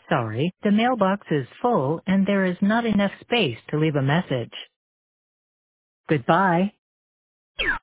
Sorry, the mailbox is full and there is not enough space to leave a message. Goodbye.